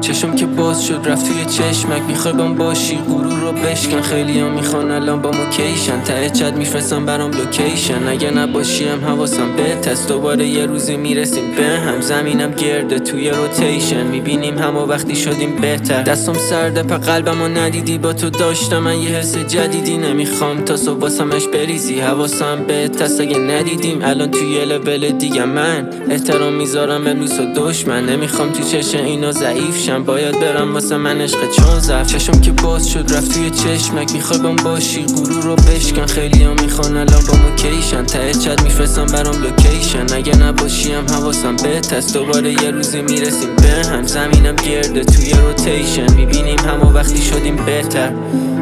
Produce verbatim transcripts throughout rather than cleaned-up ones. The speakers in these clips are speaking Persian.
چشم که باز شد رفت توی چشمک، میخوای بام باشی غرور رو بشکن. خیلی ها میخوان الان با موکیشن، ته چت میفرستم برام لوکیشن. اگه نباشیم حواسم بهت است، دوباره یه روزی میرسیم به هم. زمینم گرده توی روتیشن، میبینیم همه وقتی شدیم بهتر. دستم سرده په قلبمو ندیدی، با تو داشتم من یه حس جدیدی. نمیخوام تا صبح واسمش بریزی، حواسم بهت است اگه ندیدیم الان توی یه لول دیگه. من احترام میذارم امروز و دشمن، نمیخوام تو چش اینا ضعیف شم. باید برم واسه من عشق چون ضعف. چشم که باز شد رفت توی چشمک، میخوای بام باشی غرور رو بشکن. خیلی ها میخوان الان با موکیشن، ته چت میفرستم برام لوکیشن. اگه نباشیم حواسم بهت است، دوباره یه روزی میرسیم به هم. زمینم گرده توی روتیشن، میبینیم همه وقتی شدیم بهتر.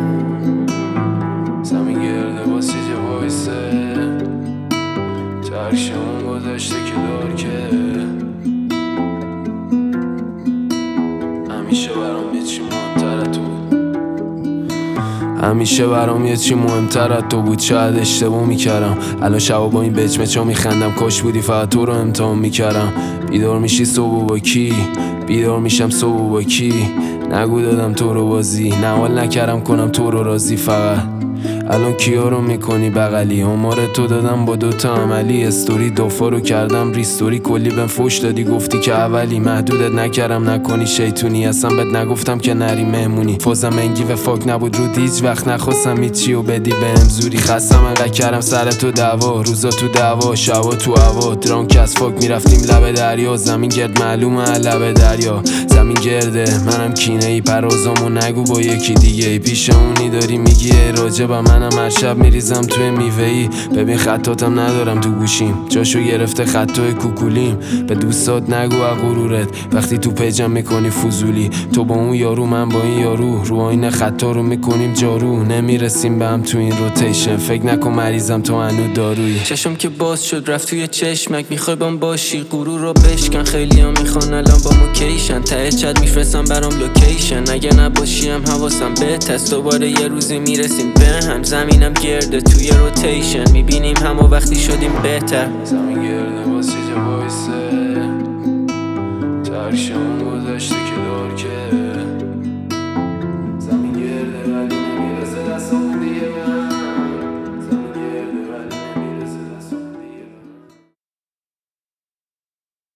زمین گرده واسه جا وایسه، چرشمون گذاشته که دار که همیشه برام یه چی مهمتر تو همیشه برام یه چی مهمتر از تو بود. شاید اشتباه میکردم، الان شبا با این بجمچا میخندم. کاش بودی فقط تو رو امتحان میکردم. بیدار میشی صبح با کی؟ بیدار میشم صبح با کی؟ نگو دادم تو رو بازی، نه حال نکردم کنم تو رو راضی. فقط الان کیا رو میکنی بغلی؟ آمار تو دادم با دوتا عملی. استوری دوفا رو کردم ریستوری، کلی بهم فوش دادی گفتی که اولی. محدودت نکردم نکنی شیطونی، اصلا بهت نگفتم که نری مهمونی. فازم انگی و فاک نبود رو هیچ وقت نخواستم هیچی و بدی بهم زوری. خستم انقدر کردم سر تو دعوا، روزا تو دعوا شبا تو هوا. درانک از فاک میرفتیم لب دریا، زمین گرد معلومه لب دریا. زمین گرده منم کینه ای، پرازامو نگو با یکی دیگه ای. پیشمونی داری میگی راجع به منم هر شب میریزم توی میوه‌ای. ببین خطاتم ندارم تو گوشیم، جاشو گرفته خطای کوکولیم. به دوستات نگو از غرورت وقتی تو پیجم میکنی فضولی. تو با اون یارو من با این یارو، رو آینه خطا رو میکنیم جارو. نمیرسیم به هم تو این روتیشن، فکر نکن مریضم تو هنو دارویی. چشم که باز شد رفت توی چشمک، میخوای بام باشی غرور رو بشکن. خیلی ها میخوان الان با موکیشن، ته چت میفرستم برام لوکیشن. اگه نباشیم حواسم بهت است، دوباره یه روزی میرسیم به هم. زمینم گرده توی روتیشن، میبینیم همه وقتی شدیم بهتر. زمین گرده واسه جا وایسه،